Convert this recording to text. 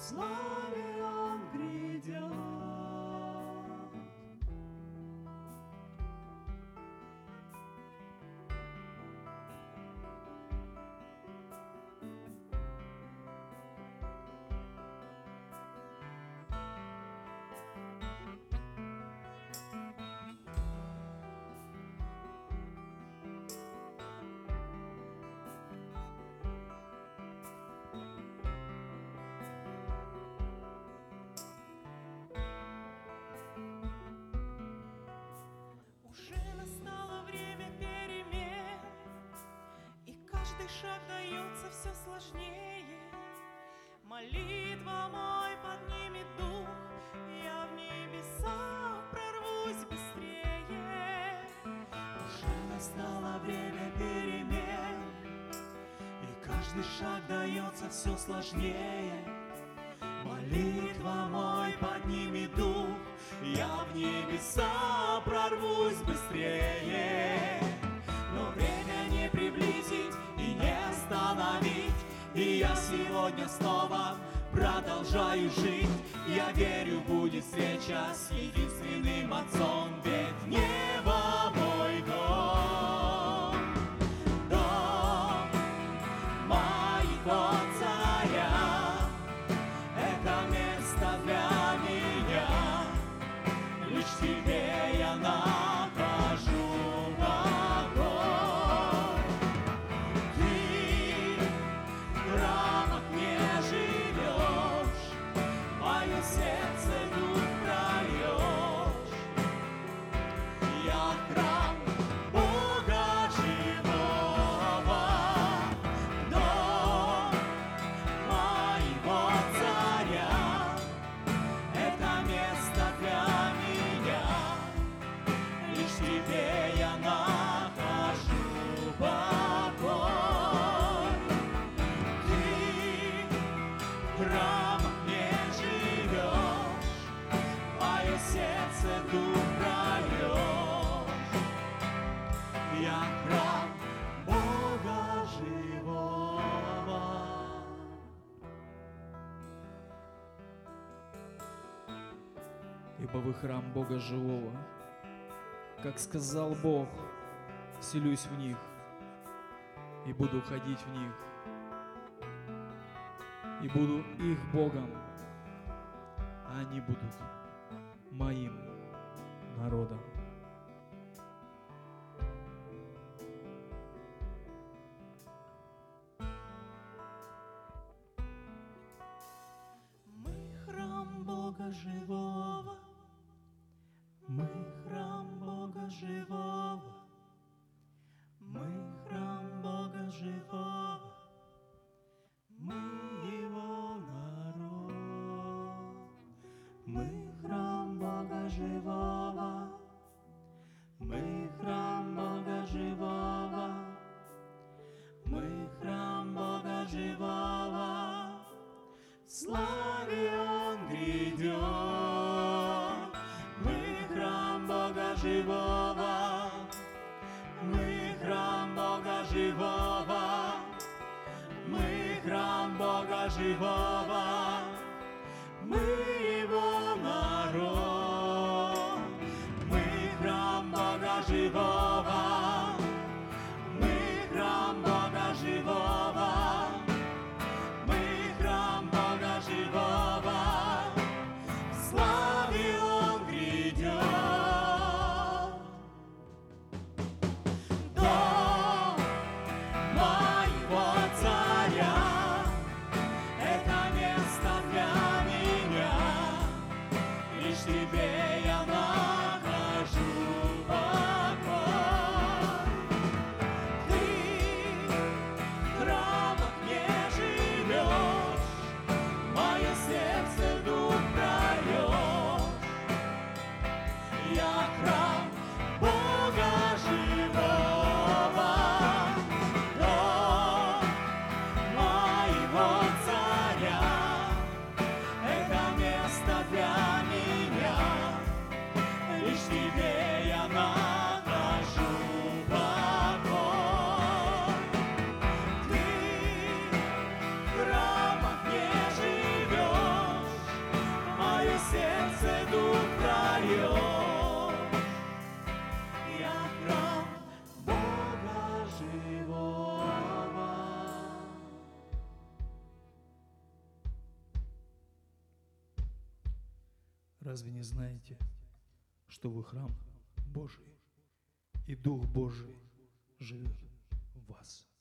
славе Он грядет. Уже настало время перемен, и каждый шаг дается все сложнее. Молитва мой поднимет дух, я в небеса прорвусь быстрее. Уже настало время перемен, и каждый шаг дается все сложнее. Молитва мой поднимет дух, я в небеса прорвусь быстрее. Но время не приблизить и не остановить, и я сегодня снова продолжаю жить. Я верю, будет встреча с единственным Отцом, ведь небо мой дом, дом моего Царя. Это место для меня, лишь тебе я нахожу покой. Ты в храмах не живешь, мое сердце дух прольешь. Я храм Бога живого, дом моего Царя. Это место для меня, лишь тебе я нахожу покой. Ты в храмах не живешь, мое сердце дух прольешь. Я храм Бога живого. Ибо вы храм Бога живого. Как сказал Бог, селюсь в них и буду ходить в них, и буду их Богом, а они будут моим народом. Мы храм Бога живого, Мы храм Бога живого, мы храм Бога живого, мы Его народ. Мы храм Бога живого, мы храм Бога живого, мы храм Бога живого. В славе Он грядет. Мы храм Бога живого, мы храм Бога живого, мы храм Бога живого, мы Его народ. Мы храм Бога живого, мы храм Бога живого, мы храм Бога живого. В славе Он грядет. Дом моего Царя, это место для меня, Разве не знаете, что вы храм Божий, и Дух Божий живет в вас?